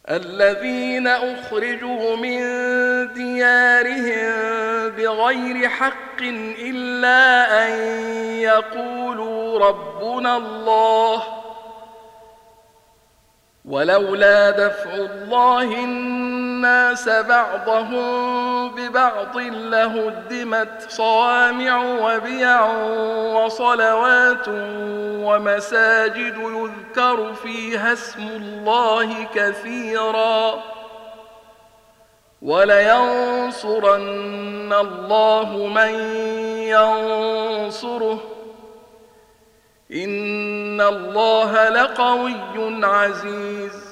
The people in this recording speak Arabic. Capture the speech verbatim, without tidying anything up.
الذين أخرجوا من ديارهم بغير حق إلا أن يقولوا ربنا الله ولولا دفع الله الناس بعضهم ببعض لهدمت صوامع وبيع وصلوات ومساجد يذكر فيها اسم الله كثيرا ولينصرن الله من ينصره إن الله لقوي عزيز